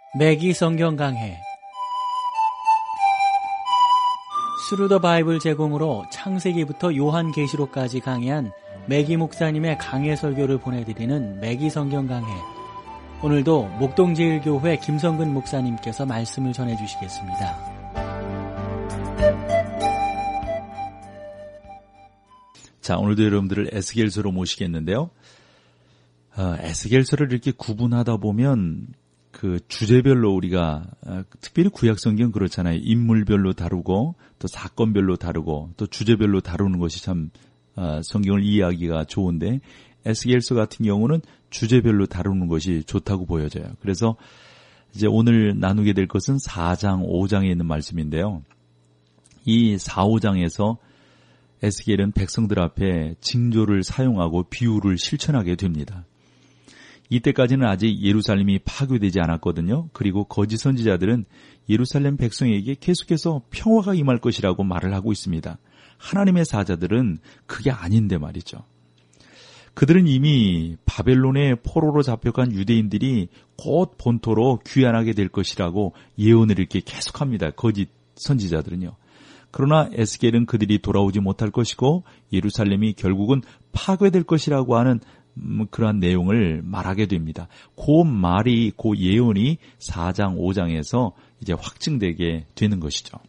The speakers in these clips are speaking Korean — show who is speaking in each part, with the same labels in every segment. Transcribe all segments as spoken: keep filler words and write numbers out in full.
Speaker 1: 매기 성경 강해 스루 더 바이블 제공으로 창세기부터 요한계시록까지 강해한 매기 목사님의 강해 설교를 보내드리는 매기 성경 강해. 오늘도 목동제일교회 김성근 목사님께서 말씀을 전해주시겠습니다.
Speaker 2: 자, 오늘도 여러분들을 에스겔서로 모시겠는데요. 어, 에스겔서를 이렇게 구분하다 보면 그 주제별로 우리가 어, 특별히 구약성경 그렇잖아요. 인물별로 다루고 또 사건별로 다루고 또 주제별로 다루는 것이 참 어, 성경을 이해하기가 좋은데 에스겔서 같은 경우는 주제별로 다루는 것이 좋다고 보여져요. 그래서 이제 오늘 나누게 될 것은 사 장, 오 장에 있는 말씀인데요. 이 사, 오 장에서 에스겔은 백성들 앞에 징조를 사용하고 비유를 실천하게 됩니다. 이때까지는 아직 예루살렘이 파괴되지 않았거든요. 그리고 거짓 선지자들은 예루살렘 백성에게 계속해서 평화가 임할 것이라고 말을 하고 있습니다. 하나님의 사자들은 그게 아닌데 말이죠. 그들은 이미 바벨론의 포로로 잡혀간 유대인들이 곧 본토로 귀환하게 될 것이라고 예언을 이렇게 계속합니다. 거짓 선지자들은요. 그러나 에스겔은 그들이 돌아오지 못할 것이고 예루살렘이 결국은 파괴될 것이라고 하는 음, 그러한 내용을 말하게 됩니다. 그 말이, 그 예언이 사 장, 오 장에서 이제 확증되게 되는 것이죠.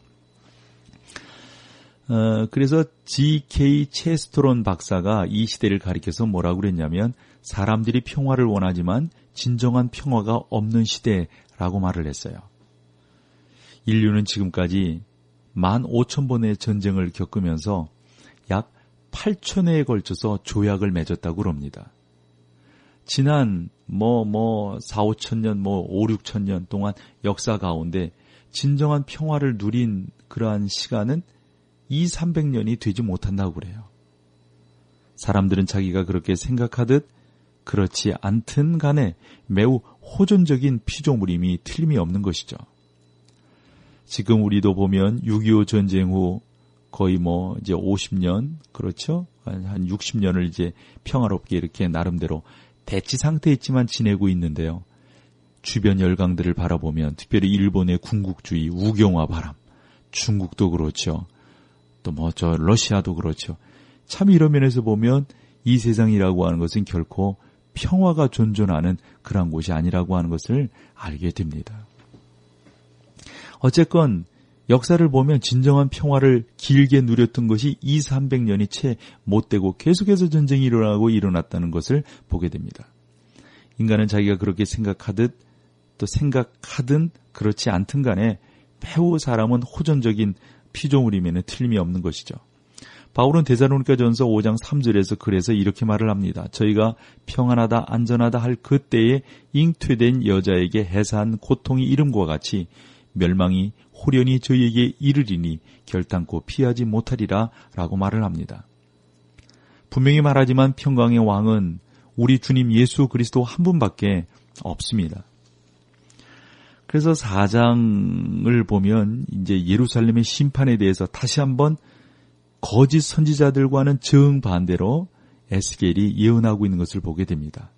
Speaker 2: 어, 그래서 지 케이 체스토론 박사가 이 시대를 가리켜서 뭐라고 그랬냐면 사람들이 평화를 원하지만 진정한 평화가 없는 시대라고 말을 했어요. 인류는 지금까지 만 오천 번의 전쟁을 겪으면서 약 팔천 회에 걸쳐서 조약을 맺었다고 합니다. 지난 뭐 뭐 사, 오천 년, 뭐 오, 육천 년 동안 역사 가운데 진정한 평화를 누린 그러한 시간은 이삼백 년이 되지 못한다고 그래요. 사람들은 자기가 그렇게 생각하듯 그렇지 않든 간에 매우 호전적인 피조물임이 틀림이 없는 것이죠. 지금 우리도 보면 육이오 전쟁 후 거의 뭐 이제 오십 년, 그렇죠? 한 육십 년을 이제 평화롭게 이렇게 나름대로 대치 상태에 있지만 지내고 있는데요. 주변 열강들을 바라보면 특별히 일본의 군국주의, 우경화 바람, 중국도 그렇죠. 또 뭐 저 러시아도 그렇죠. 참 이런 면에서 보면 이 세상이라고 하는 것은 결코 평화가 존존하는 그런 곳이 아니라고 하는 것을 알게 됩니다. 어쨌건 역사를 보면 진정한 평화를 길게 누렸던 것이 이삼백 년이 채 못되고 계속해서 전쟁이 일어나고 일어났다는 것을 보게 됩니다. 인간은 자기가 그렇게 생각하듯 또 생각하든 그렇지 않든 간에 매우 사람은 호전적인 피조물이면 틀림이 없는 것이죠. 바울은 데살로니가전서 오 장 삼 절에서 그래서 이렇게 말을 합니다. 저희가 평안하다 안전하다 할 그때에 잉태된 여자에게 해사한 고통이 이름과 같이 멸망이 호련히 저희에게 이르리니 결단코 피하지 못하리라 라고 말을 합니다. 분명히 말하지만 평강의 왕은 우리 주님 예수 그리스도 한 분밖에 없습니다. 그래서 사 장을 보면 이제 예루살렘의 심판에 대해서 다시 한번 거짓 선지자들과는 정반대로 에스겔이 예언하고 있는 것을 보게 됩니다.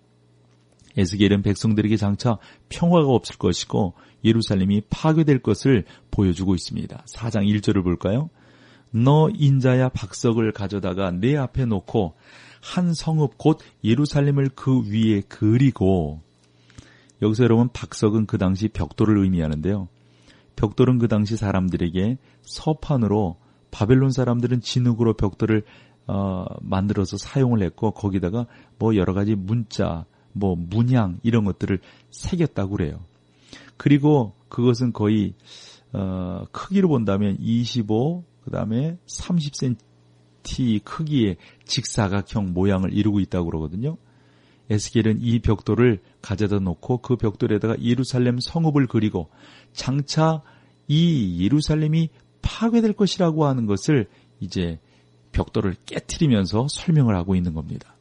Speaker 2: 에스겔은 백성들에게 장차 평화가 없을 것이고 예루살렘이 파괴될 것을 보여주고 있습니다. 사 장 일 절을 볼까요? 너 인자야 박석을 가져다가 내 앞에 놓고 한 성읍 곧 예루살렘을 그 위에 그리고. 여기서 여러분 박석은 그 당시 벽돌을 의미하는데요. 벽돌은 그 당시 사람들에게 서판으로 바벨론 사람들은 진흙으로 벽돌을 어, 만들어서 사용을 했고 거기다가 뭐 여러 가지 문자 뭐 문양 이런 것들을 새겼다고 그래요. 그리고 그것은 거의 어, 크기로 본다면 이십오, 그 다음에 삼십 센티미터 크기의 직사각형 모양을 이루고 있다고 그러거든요. 에스겔은 이 벽돌을 가져다 놓고 그 벽돌에다가 예루살렘 성읍을 그리고 장차 이 예루살렘이 파괴될 것이라고 하는 것을 이제 벽돌을 깨트리면서 설명을 하고 있는 겁니다.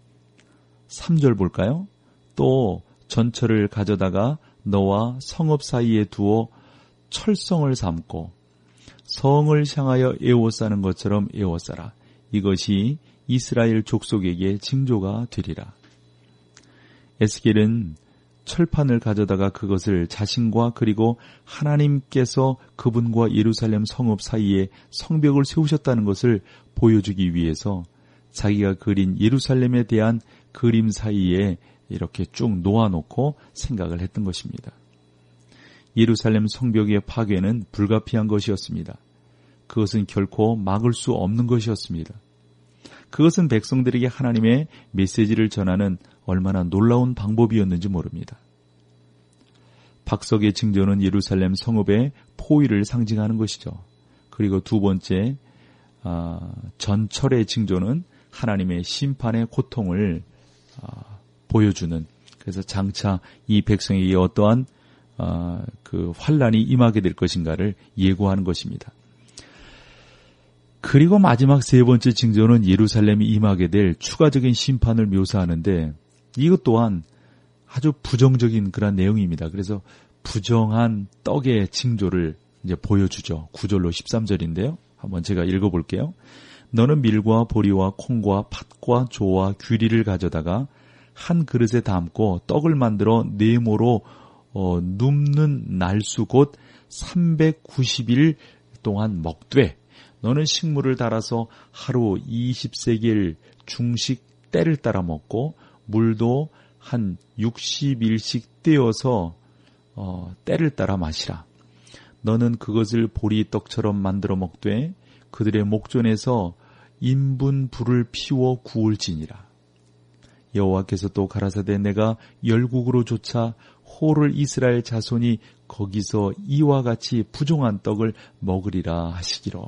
Speaker 2: 삼 절 볼까요? 또 전철을 가져다가 너와 성읍 사이에 두어 철성을 삼고 성을 향하여 에워싸는 것처럼 에워싸라. 이것이 이스라엘 족속에게 징조가 되리라. 에스겔은 철판을 가져다가 그것을 자신과 그리고 하나님께서 그분과 예루살렘 성읍 사이에 성벽을 세우셨다는 것을 보여주기 위해서 자기가 그린 예루살렘에 대한 그림 사이에 이렇게 쭉 놓아놓고 생각을 했던 것입니다. 예루살렘 성벽의 파괴는 불가피한 것이었습니다. 그것은 결코 막을 수 없는 것이었습니다. 그것은 백성들에게 하나님의 메시지를 전하는 얼마나 놀라운 방법이었는지 모릅니다. 박석의 징조는 예루살렘 성읍의 포위를 상징하는 것이죠. 그리고 두 번째 어, 전철의 징조는 하나님의 심판의 고통을 어, 보여주는, 그래서 장차 이 백성에게 어떠한 어, 그 환란이 임하게 될 것인가를 예고하는 것입니다. 그리고 마지막 세 번째 징조는 예루살렘이 임하게 될 추가적인 심판을 묘사하는데 이것 또한 아주 부정적인 그런 내용입니다. 그래서 부정한 떡의 징조를 이제 보여주죠. 구 절로 십삼 절인데요. 한번 제가 읽어볼게요. 너는 밀과 보리와 콩과 팥과 조와 귀리를 가져다가 한 그릇에 담고 떡을 만들어 네모로 어, 눕는 날수 곧 삼백구십 일 동안 먹되 너는 식물을 달아서 하루 이십 세겔 중식 때를 따라 먹고 물도 한 육십 일씩 떼어서 어, 때를 따라 마시라. 너는 그것을 보리떡처럼 만들어 먹되 그들의 목전에서 인분 불을 피워 구울지니라. 여호와께서 또 가라사대 내가 열국으로 쫓아 호를 이스라엘 자손이 거기서 이와 같이 부정한 떡을 먹으리라 하시기로.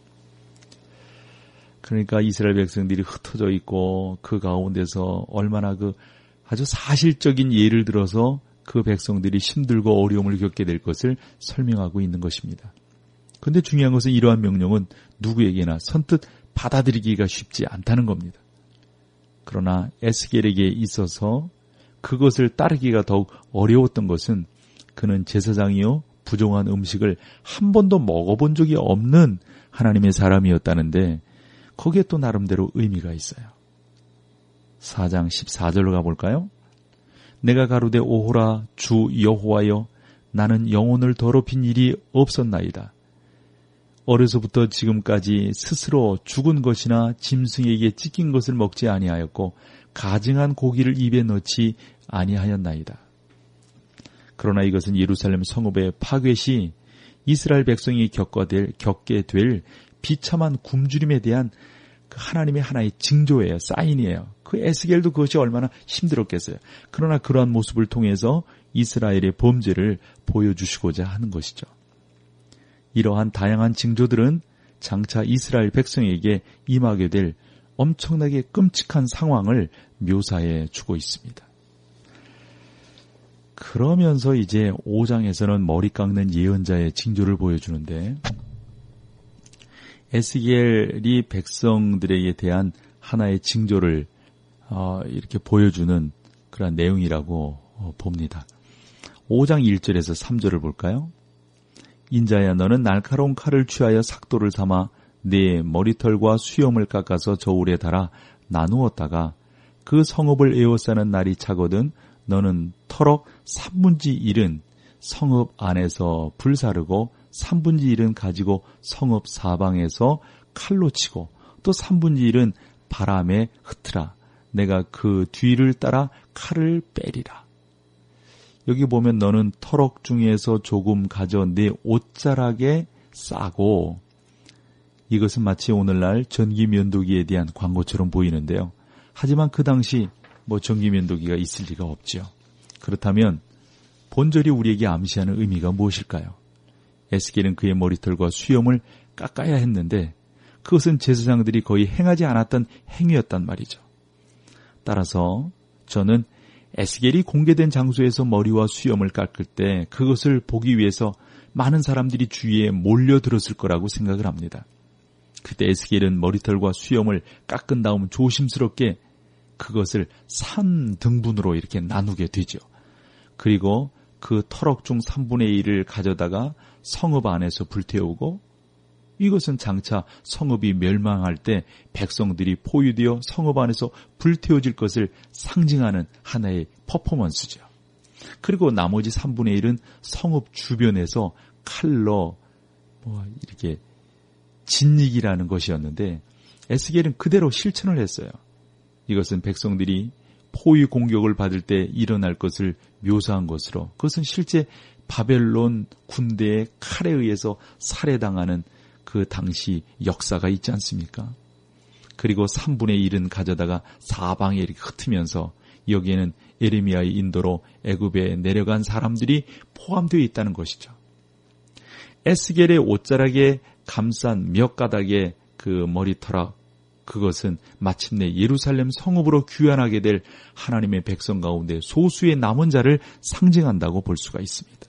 Speaker 2: 그러니까 이스라엘 백성들이 흩어져 있고 그 가운데서 얼마나 그 아주 사실적인 예를 들어서 그 백성들이 힘들고 어려움을 겪게 될 것을 설명하고 있는 것입니다. 그런데 중요한 것은 이러한 명령은 누구에게나 선뜻 받아들이기가 쉽지 않다는 겁니다. 그러나 에스겔에게 있어서 그것을 따르기가 더욱 어려웠던 것은 그는 제사장이요 부정한 음식을 한 번도 먹어본 적이 없는 하나님의 사람이었다는데 거기에 또 나름대로 의미가 있어요. 사 장 십사 절로 가볼까요? 내가 가로되 오호라 주 여호와여 나는 영혼을 더럽힌 일이 없었나이다. 어려서부터 지금까지 스스로 죽은 것이나 짐승에게 찢긴 것을 먹지 아니하였고 가증한 고기를 입에 넣지 아니하였나이다. 그러나 이것은 예루살렘 성읍의 파괴 시 이스라엘 백성이 겪게, 겪게 될 비참한 굶주림에 대한 그 하나님의 하나의 징조예요. 사인이에요. 그 에스겔도 그것이 얼마나 힘들었겠어요. 그러나 그러한 모습을 통해서 이스라엘의 범죄를 보여주시고자 하는 것이죠. 이러한 다양한 징조들은 장차 이스라엘 백성에게 임하게 될 엄청나게 끔찍한 상황을 묘사해 주고 있습니다. 그러면서 이제 오 장에서는 머리 깎는 예언자의 징조를 보여주는데 에스겔이 백성들에게 대한 하나의 징조를 어, 이렇게 보여주는 그런 내용이라고 어, 봅니다. 오 장 일 절에서 삼 절을 볼까요? 인자야 너는 날카로운 칼을 취하여 삭도를 삼아 네 머리털과 수염을 깎아서 저울에 달아 나누었다가 그 성읍을 에워싸는 날이 차거든 너는 터럭 삼분지 일은 성읍 안에서 불사르고 삼분지 일은 가지고 성읍 사방에서 칼로 치고 또 삼분지 일은 바람에 흩으라. 내가 그 뒤를 따라 칼을 빼리라. 여기 보면 너는 터럭 중에서 조금 가져 내 옷자락에 싸고, 이것은 마치 오늘날 전기면도기에 대한 광고처럼 보이는데요. 하지만 그 당시 뭐 전기면도기가 있을 리가 없죠. 그렇다면 본절이 우리에게 암시하는 의미가 무엇일까요? 에스겔은 그의 머리털과 수염을 깎아야 했는데 그것은 제사장들이 거의 행하지 않았던 행위였단 말이죠. 따라서 저는 에스겔이 공개된 장소에서 머리와 수염을 깎을 때 그것을 보기 위해서 많은 사람들이 주위에 몰려들었을 거라고 생각을 합니다. 그때 에스겔은 머리털과 수염을 깎은 다음 조심스럽게 그것을 삼 등분으로 이렇게 나누게 되죠. 그리고 그 터럭 중 삼분의 일을 가져다가 성읍 안에서 불태우고, 이것은 장차 성읍이 멸망할 때 백성들이 포위되어 성읍 안에서 불태워질 것을 상징하는 하나의 퍼포먼스죠. 그리고 나머지 삼분의 일은 성읍 주변에서 칼로 뭐 이렇게 진익이라는 것이었는데 에스겔은 그대로 실천을 했어요. 이것은 백성들이 포위 공격을 받을 때 일어날 것을 묘사한 것으로, 그것은 실제 바벨론 군대의 칼에 의해서 살해당하는 그 당시 역사가 있지 않습니까? 그리고 삼분의 일은 가져다가 사방에 이렇게 흩으면서 여기에는 예레미야의 인도로 애굽에 내려간 사람들이 포함되어 있다는 것이죠. 에스겔의 옷자락에 감싼 몇 가닥의 그 머리털락, 그것은 마침내 예루살렘 성읍으로 귀환하게 될 하나님의 백성 가운데 소수의 남은 자를 상징한다고 볼 수가 있습니다.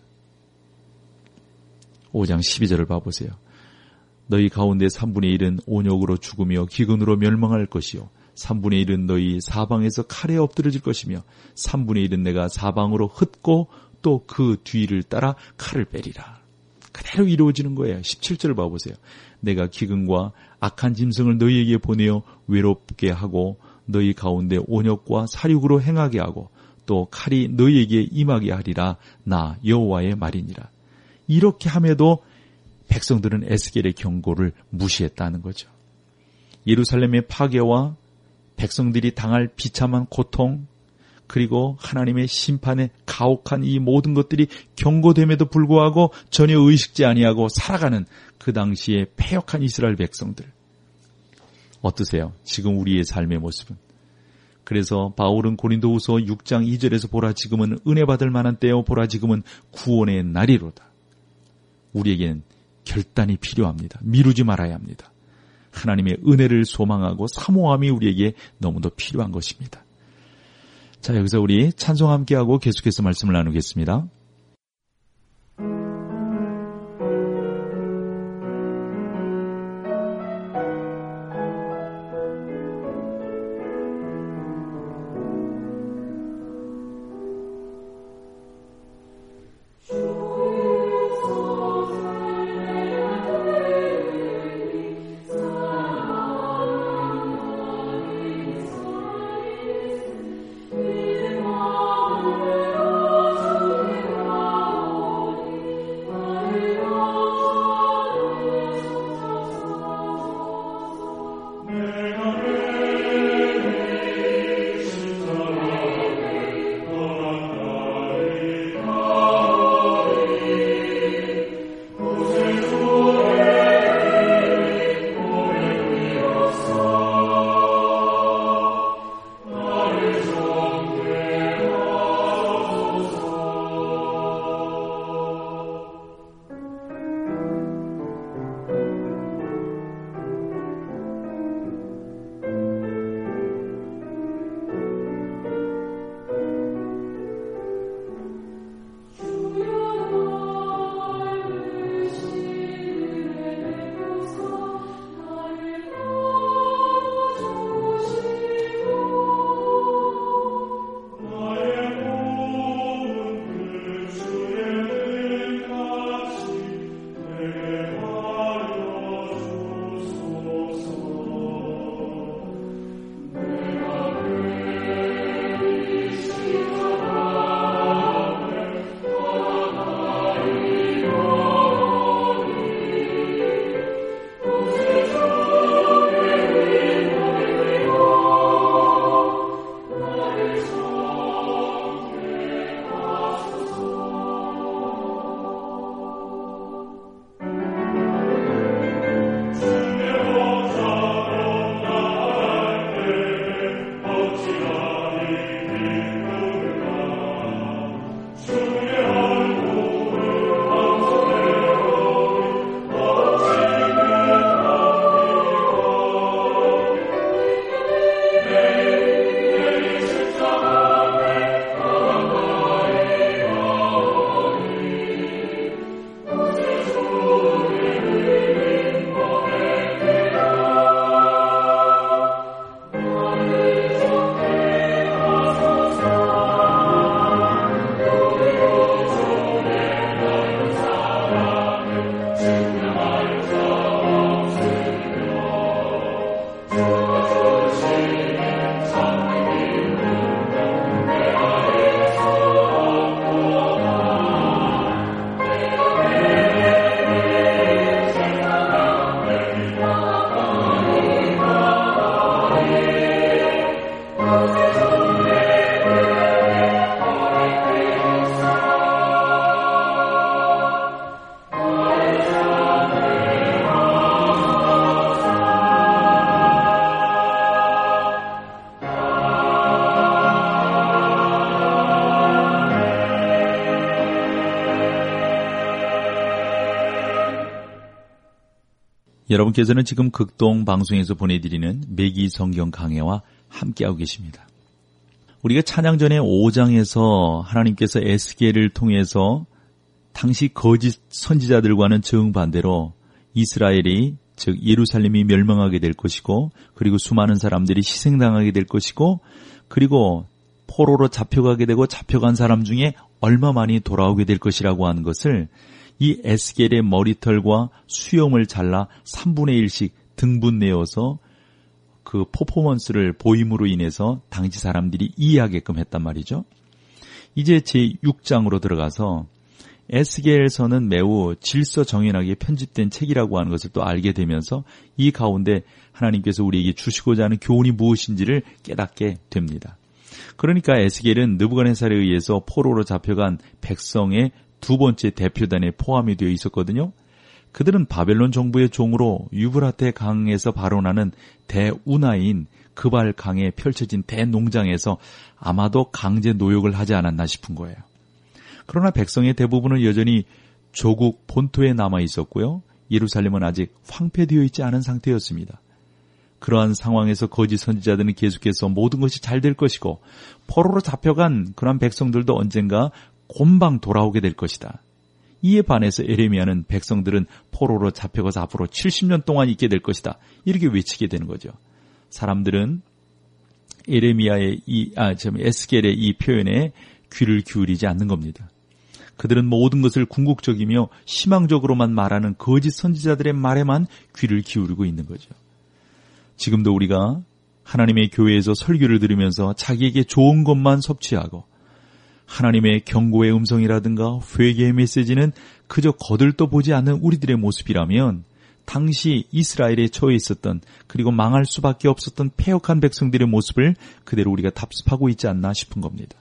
Speaker 2: 오 장 십이 절을 봐보세요. 너희 가운데 삼분의 일은 온욕으로 죽으며 기근으로 멸망할 것이요 삼분의 일은 너희 사방에서 칼에 엎드러질 것이며 삼분의 일은 내가 사방으로 흩고 또 그 뒤를 따라 칼을 빼리라. 그대로 이루어지는 거예요. 십칠 절 봐보세요. 내가 기근과 악한 짐승을 너희에게 보내어 외롭게 하고 너희 가운데 온역과 사륙으로 행하게 하고 또 칼이 너희에게 임하게 하리라. 나 여호와의 말이니라. 이렇게 함에도 백성들은 에스겔의 경고를 무시했다는 거죠. 예루살렘의 파괴와 백성들이 당할 비참한 고통, 그리고 하나님의 심판에 가혹한 이 모든 것들이 경고됨에도 불구하고 전혀 의식지 아니하고 살아가는 그 당시의 패역한 이스라엘 백성들. 어떠세요? 지금 우리의 삶의 모습은. 그래서 바울은 고린도후서 육 장 이 절에서 보라 지금은 은혜 받을 만한 때요 보라 지금은 구원의 날이로다. 우리에게는 결단이 필요합니다. 미루지 말아야 합니다. 하나님의 은혜를 소망하고 사모함이 우리에게 너무도 필요한 것입니다. 자, 여기서 우리 찬송 함께하고 계속해서 말씀을 나누겠습니다.
Speaker 3: Amen.
Speaker 2: 여러분께서는 지금 극동 방송에서 보내드리는 매기 성경 강해와 함께하고 계십니다. 우리가 찬양 전에 오 장에서 하나님께서 에스겔을 통해서 당시 거짓 선지자들과는 정반대로 이스라엘이 즉 예루살렘이 멸망하게 될 것이고 그리고 수많은 사람들이 희생당하게 될 것이고 그리고 포로로 잡혀가게 되고 잡혀간 사람 중에 얼마만이 돌아오게 될 것이라고 하는 것을 이 에스겔의 머리털과 수염을 잘라 삼분의 일씩 등분내어서 그 퍼포먼스를 보임으로 인해서 당시 사람들이 이해하게끔 했단 말이죠. 이제 제육 장으로 들어가서 에스겔서는 매우 질서정연하게 편집된 책이라고 하는 것을 또 알게 되면서 이 가운데 하나님께서 우리에게 주시고자 하는 교훈이 무엇인지를 깨닫게 됩니다. 그러니까 에스겔은 느부갓네살에 의해서 포로로 잡혀간 백성의 두 번째 대표단에 포함이 되어 있었거든요. 그들은 바벨론 정부의 종으로 유브라테 강에서 발원하는 대운하인 그발 강에 펼쳐진 대농장에서 아마도 강제 노역을 하지 않았나 싶은 거예요. 그러나 백성의 대부분은 여전히 조국 본토에 남아 있었고요. 예루살렘은 아직 황폐되어 있지 않은 상태였습니다. 그러한 상황에서 거짓 선지자들은 계속해서 모든 것이 잘 될 것이고 포로로 잡혀간 그러한 백성들도 언젠가 곰방 돌아오게 될 것이다. 이에 반해서 에레미야는 백성들은 포로로 잡혀가서 앞으로 칠십 년 동안 있게 될 것이다. 이렇게 외치게 되는 거죠. 사람들은 에레미야의 이, 아, 참, 에스겔의 이 표현에 귀를 기울이지 않는 겁니다. 그들은 모든 것을 궁극적이며 희망적으로만 말하는 거짓 선지자들의 말에만 귀를 기울이고 있는 거죠. 지금도 우리가 하나님의 교회에서 설교를 들으면서 자기에게 좋은 것만 섭취하고 하나님의 경고의 음성이라든가 회개의 메시지는 그저 거들떠 보지 않는 우리들의 모습이라면 당시 이스라엘에 처해 있었던 그리고 망할 수밖에 없었던 패역한 백성들의 모습을 그대로 우리가 답습하고 있지 않나 싶은 겁니다.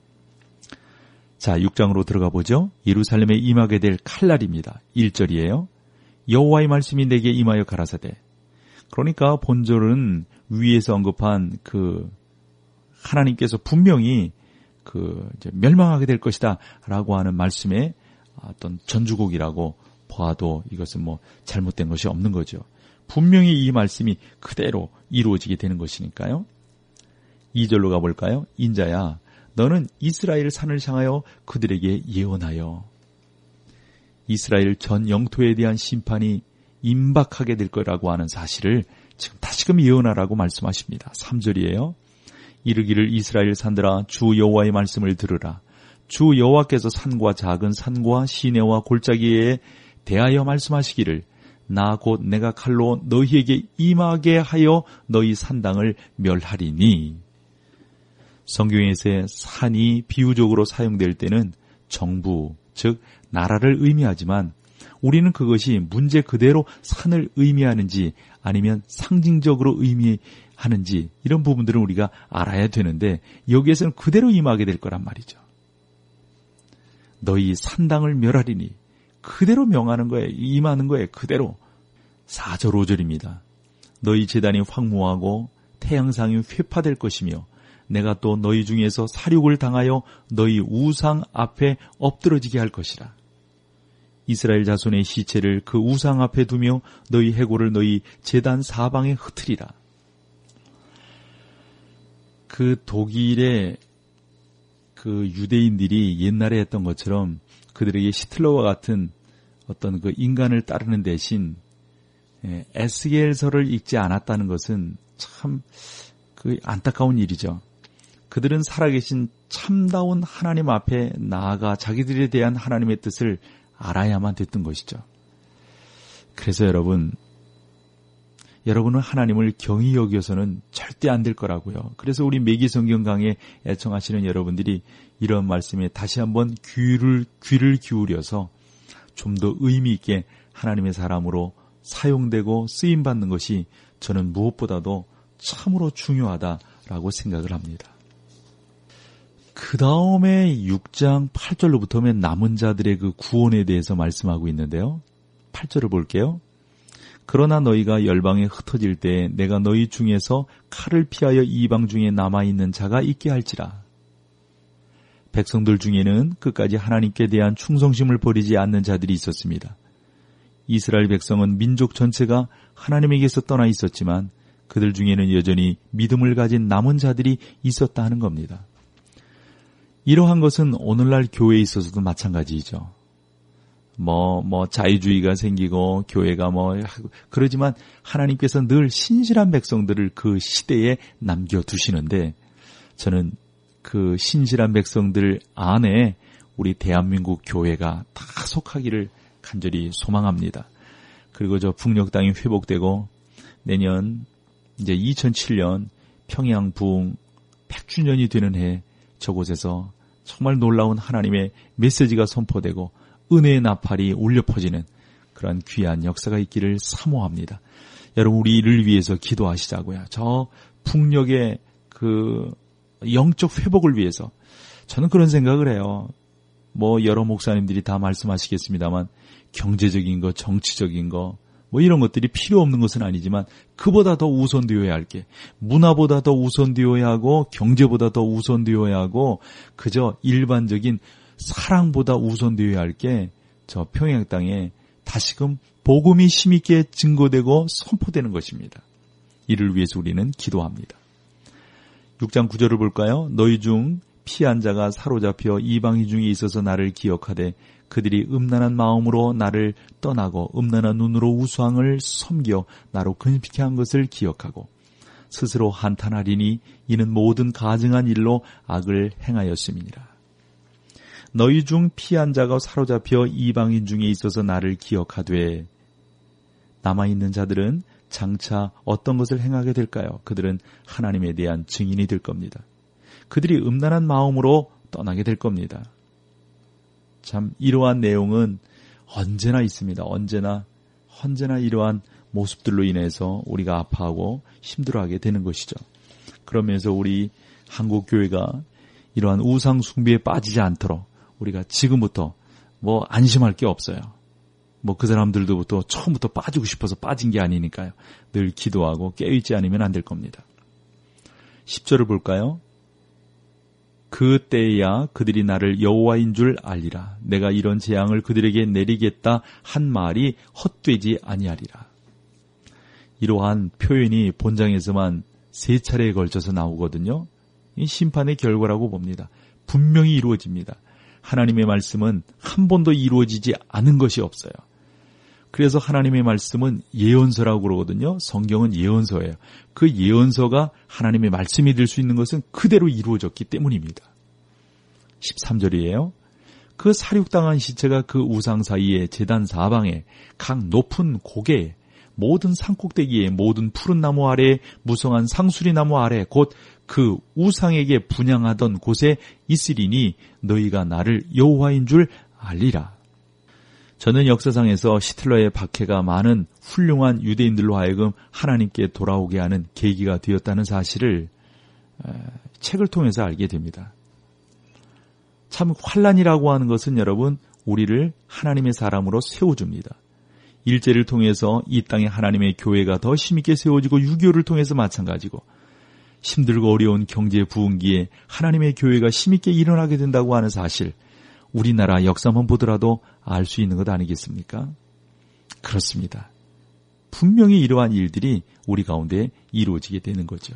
Speaker 2: 자, 육 장으로 들어가 보죠. 예루살렘에 임하게 될 칼날입니다. 일 절이에요. 여호와의 말씀이 내게 임하여 가라사대. 그러니까 본절은 위에서 언급한 그 하나님께서 분명히 그 이제 멸망하게 될 것이다라고 하는 말씀의 어떤 전주곡이라고 봐도 이것은 뭐 잘못된 것이 없는 거죠. 분명히 이 말씀이 그대로 이루어지게 되는 것이니까요. 이 절로 가볼까요? 인자야, 너는 이스라엘 산을 향하여 그들에게 예언하여. 이스라엘 전 영토에 대한 심판이 임박하게 될 거라고 하는 사실을 지금 다시금 예언하라고 말씀하십니다. 삼 절이에요. 이르기를 이스라엘 산들아 주 여호와의 말씀을 들으라. 주 여호와께서 산과 작은 산과 시내와 골짜기에 대하여 말씀하시기를 나 곧 내가 칼로 너희에게 임하게 하여 너희 산당을 멸하리니. 성경에서 산이 비유적으로 사용될 때는 정부, 즉 나라를 의미하지만 우리는 그것이 문제 그대로 산을 의미하는지 아니면 상징적으로 의미하는지 이런 부분들은 우리가 알아야 되는데 여기에서는 그대로 임하게 될 거란 말이죠. 너희 산당을 멸하리니 그대로 명하는 거예요. 임하는 거예요. 그대로. 사 절 오 절입니다. 너희 제단이 황무하고 태양상이 회파될 것이며 내가 또 너희 중에서 살육을 당하여 너희 우상 앞에 엎드러지게 할 것이라. 이스라엘 자손의 시체를 그 우상 앞에 두며 너희 해골을 너희 제단 사방에 흩으리라. 그 독일의 그 유대인들이 옛날에 했던 것처럼 그들에게 히틀러와 같은 어떤 그 인간을 따르는 대신 에스겔서를 읽지 않았다는 것은 참 그 안타까운 일이죠. 그들은 살아계신 참다운 하나님 앞에 나아가 자기들에 대한 하나님의 뜻을 알아야만 됐던 것이죠. 그래서 여러분, 여러분은 하나님을 경히 여겨서는 절대 안 될 거라고요. 그래서 우리 매기 성경 강에 애청하시는 여러분들이 이런 말씀에 다시 한번 귀를, 귀를 기울여서 좀 더 의미 있게 하나님의 사람으로 사용되고 쓰임받는 것이 저는 무엇보다도 참으로 중요하다라고 생각을 합니다. 그 다음에 육 장 팔 절로부터 는 남은 자들의 그 구원에 대해서 말씀하고 있는데요. 팔 절을 볼게요. 그러나 너희가 열방에 흩어질 때 내가 너희 중에서 칼을 피하여 이방 중에 남아있는 자가 있게 할지라. 백성들 중에는 끝까지 하나님께 대한 충성심을 버리지 않는 자들이 있었습니다. 이스라엘 백성은 민족 전체가 하나님에게서 떠나 있었지만 그들 중에는 여전히 믿음을 가진 남은 자들이 있었다 하는 겁니다. 이러한 것은 오늘날 교회에 있어서도 마찬가지이죠. 뭐, 뭐, 자유주의가 생기고, 교회가 뭐, 그러지만 하나님께서 늘 신실한 백성들을 그 시대에 남겨두시는데, 저는 그 신실한 백성들 안에 우리 대한민국 교회가 다 속하기를 간절히 소망합니다. 그리고 저 북녘 땅이 회복되고, 내년, 이제 이천칠 년 평양 부흥 백 주년이 되는 해, 저곳에서 정말 놀라운 하나님의 메시지가 선포되고, 은혜의 나팔이 울려 퍼지는 그러한 귀한 역사가 있기를 사모합니다. 여러분, 우리를 위해서 기도하시자고요. 저 북녘의 그 영적 회복을 위해서 저는 그런 생각을 해요. 뭐 여러 목사님들이 다 말씀하시겠습니다만 경제적인 거, 정치적인 거, 뭐 이런 것들이 필요 없는 것은 아니지만 그보다 더 우선되어야 할 게, 문화보다 더 우선되어야 하고 경제보다 더 우선되어야 하고 그저 일반적인 사랑보다 우선되어야 할 게 저 평양 땅에 다시금 복음이 힘있게 증거되고 선포되는 것입니다. 이를 위해서 우리는 기도합니다. 육 장 구 절을 볼까요? 너희 중 피한 자가 사로잡혀 이방인 중에 있어서 나를 기억하되 그들이 음란한 마음으로 나를 떠나고 음란한 눈으로 우상을 섬겨 나로 근피케 한 것을 기억하고 스스로 한탄하리니 이는 모든 가증한 일로 악을 행하였음이니라. 너희 중 피한 자가 사로잡혀 이방인 중에 있어서 나를 기억하되, 남아있는 자들은 장차 어떤 것을 행하게 될까요? 그들은 하나님에 대한 증인이 될 겁니다. 그들이 음란한 마음으로 떠나게 될 겁니다. 참 이러한 내용은 언제나 있습니다. 언제나 언제나 이러한 모습들로 인해서 우리가 아파하고 힘들어하게 되는 것이죠. 그러면서 우리 한국 교회가 이러한 우상 숭배에 빠지지 않도록 우리가 지금부터 뭐 안심할 게 없어요. 뭐 그 사람들도부터 처음부터 빠지고 싶어서 빠진 게 아니니까요. 늘 기도하고 깨어있지 않으면 안 될 겁니다. 십 절을 볼까요? 그 때에야 그들이 나를 여호와인 줄 알리라. 내가 이런 재앙을 그들에게 내리겠다 한 말이 헛되지 아니하리라. 이러한 표현이 본장에서만 세 차례에 걸쳐서 나오거든요. 이 심판의 결과라고 봅니다. 분명히 이루어집니다. 하나님의 말씀은 한 번도 이루어지지 않은 것이 없어요. 그래서 하나님의 말씀은 예언서라고 그러거든요. 성경은 예언서예요. 그 예언서가 하나님의 말씀이 될 수 있는 것은 그대로 이루어졌기 때문입니다. 십삼 절이에요. 그 사륙당한 시체가 그 우상 사이에 제단 사방에 각 높은 고개에 모든 산꼭대기에 모든 푸른 나무 아래 무성한 상수리 나무 아래 곧 그 우상에게 분향하던 곳에 있으리니 너희가 나를 여호와인 줄 알리라. 저는 역사상에서 히틀러의 박해가 많은 훌륭한 유대인들로 하여금 하나님께 돌아오게 하는 계기가 되었다는 사실을 책을 통해서 알게 됩니다. 참 환란이라고 하는 것은 여러분 우리를 하나님의 사람으로 세워줍니다. 일제를 통해서 이 땅에 하나님의 교회가 더 힘있게 세워지고 유교를 통해서 마찬가지고 힘들고 어려운 경제 부흥기에 하나님의 교회가 힘있게 일어나게 된다고 하는 사실, 우리나라 역사만 보더라도 알 수 있는 것 아니겠습니까? 그렇습니다. 분명히 이러한 일들이 우리 가운데 이루어지게 되는 거죠.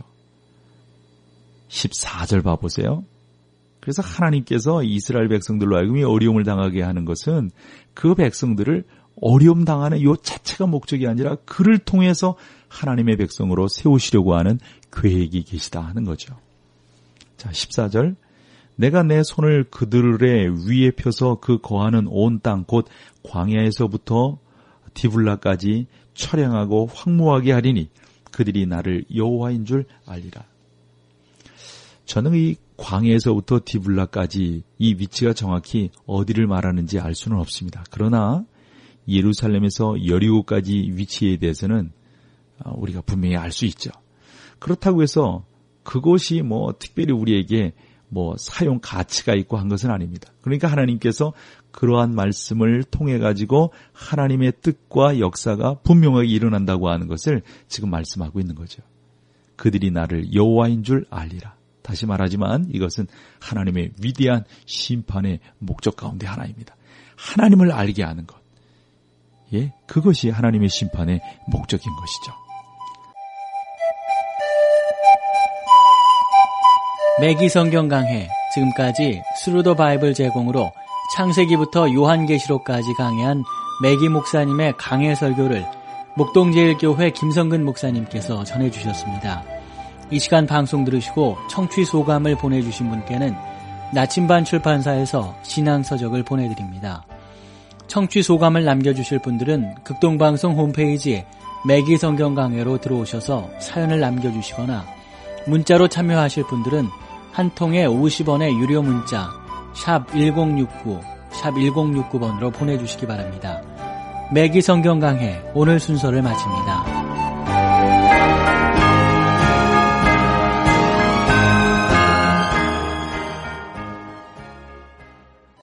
Speaker 2: 십사 절 봐보세요. 그래서 하나님께서 이스라엘 백성들로 하여금 어려움을 당하게 하는 것은 그 백성들을 어려움 당하는 이 자체가 목적이 아니라 그를 통해서 하나님의 백성으로 세우시려고 하는 계획이 계시다 하는 거죠. 자, 십사 절. 내가 내 손을 그들의 위에 펴서 그 거하는 온 땅 곧 광야에서부터 디블라까지 처량하고 황무하게 하리니 그들이 나를 여호와인 줄 알리라. 저는 이 광야에서부터 디블라까지 이 위치가 정확히 어디를 말하는지 알 수는 없습니다. 그러나 예루살렘에서 여리고까지 위치에 대해서는 우리가 분명히 알 수 있죠. 그렇다고 해서 그것이 뭐 특별히 우리에게 뭐 사용 가치가 있고 한 것은 아닙니다. 그러니까 하나님께서 그러한 말씀을 통해 가지고 하나님의 뜻과 역사가 분명하게 일어난다고 하는 것을 지금 말씀하고 있는 거죠. 그들이 나를 여호와인 줄 알리라. 다시 말하지만 이것은 하나님의 위대한 심판의 목적 가운데 하나입니다. 하나님을 알게 하는 것. 예, 그것이 하나님의 심판의 목적인 것이죠.
Speaker 1: 매기 성경 강해, 지금까지 스루 더 바이블 제공으로 창세기부터 요한계시록까지 강해한 매기 목사님의 강해 설교를 목동제일교회 김성근 목사님께서 전해주셨습니다. 이 시간 방송 들으시고 청취 소감을 보내주신 분께는 나침반 출판사에서 신앙서적을 보내드립니다. 청취 소감을 남겨주실 분들은 극동방송 홈페이지에 매기 성경 강해로 들어오셔서 사연을 남겨주시거나 문자로 참여하실 분들은 한 통에 오십 원의 유료 문자 샵 일공육구, 샵 일공육구 번으로 보내주시기 바랍니다. 매기 성경 강해 오늘 순서를 마칩니다.